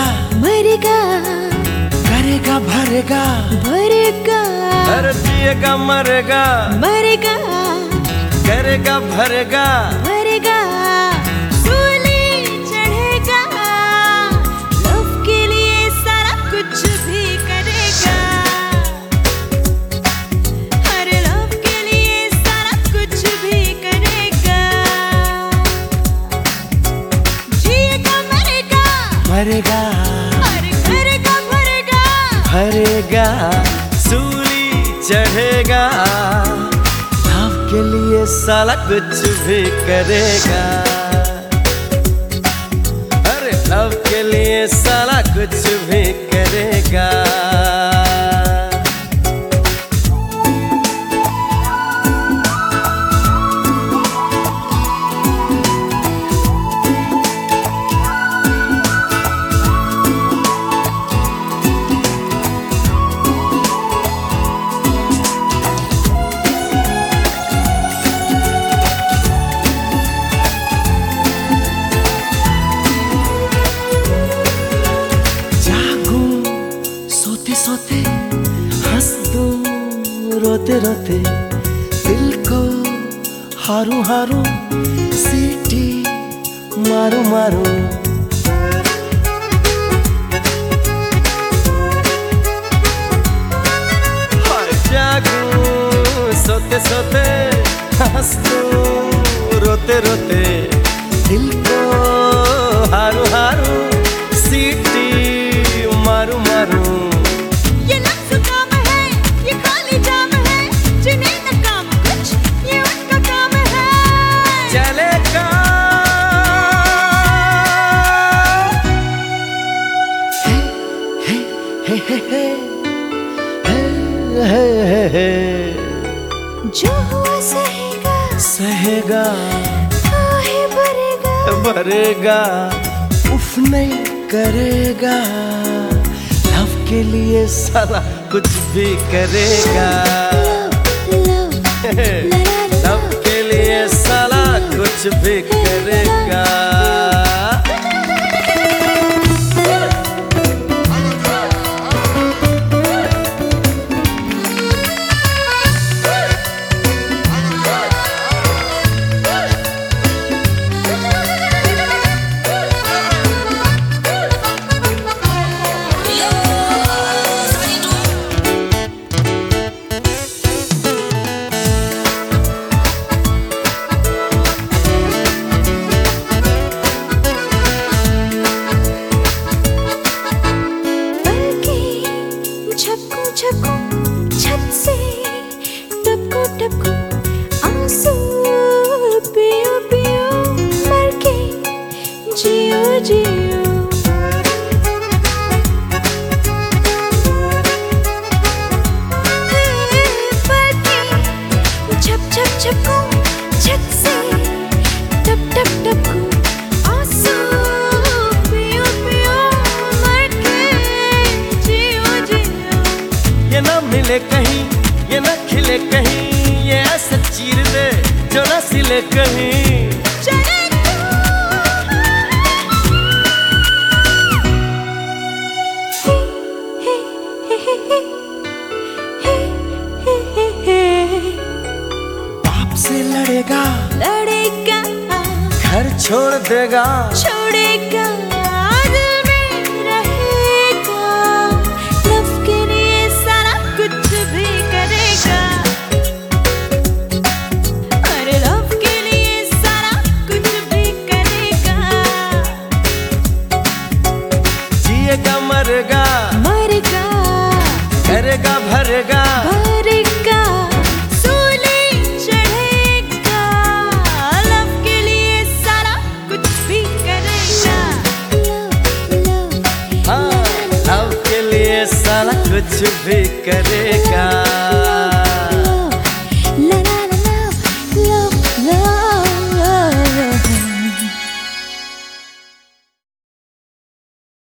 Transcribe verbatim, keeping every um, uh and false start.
मरेगा, करेगा भरेगा, भरेगा, अरे जिएगा मरेगा, मरेगा, करेगा भरेगा, भरेगा, सूली चढ़ेगा, लव के लिए सारा कुछ भी करेगा, हर लव के लिए सारा कुछ भी करेगा, जिएगा मरेगा, मरेगा, अरे करेगा भरेगा, भरेगा, सूली चढ़ेगा, लव के लिए साला कुछ भी करेगा, अरे लव के लिए साला कुछ भी करेगा। सोते हंस दूं रोते रोते, दिल को हारू हारू सीटी मारू मारू, जागूं सोते सोते हंस दूं रोते रोते, दिल को हारू हारू सीटी मारू मारू, ये लफ्ज़ काम है, ये खाली जाम है, जिन्हें न काम कुछ, ये उनका काम है, चलेगा हे हे हे हे हे हे हे, जो हुआ सहेगा, सहेगा, काहे भरेगा, भरेगा, उफ नहीं करेगा, लव के लिए साला कुछ भी करेगा, लव के लिए साला कुछ भी करेगा। झपको छत से टपको टपको आंसू, पियो पियो मर के जियो जियो, झप झप झपको छत से टप टप टपको आंसू, पियो पियो मर के जियो जियो, ये ना मिले कहीं, ये ना खिले कहीं, ये ऐसे चीर दे जो ना सिले कहीं, चले बाप से लड़ेगा, लड़ेगा, घर छोड़ देगा, छोड़ेगा, दिल में रहेगा, लव के लिए सारा कुछ भी करेगा, अरे लव के लिए सारा कुछ भी करेगा, जिएगा मरेगा, मरेगा, करेगा भरेगा, भरेगा, सूली चढ़ेगा, लव के लिए सारा कुछ भी करेगा, हाँ लव के लिए साला कुछ भी करेगा।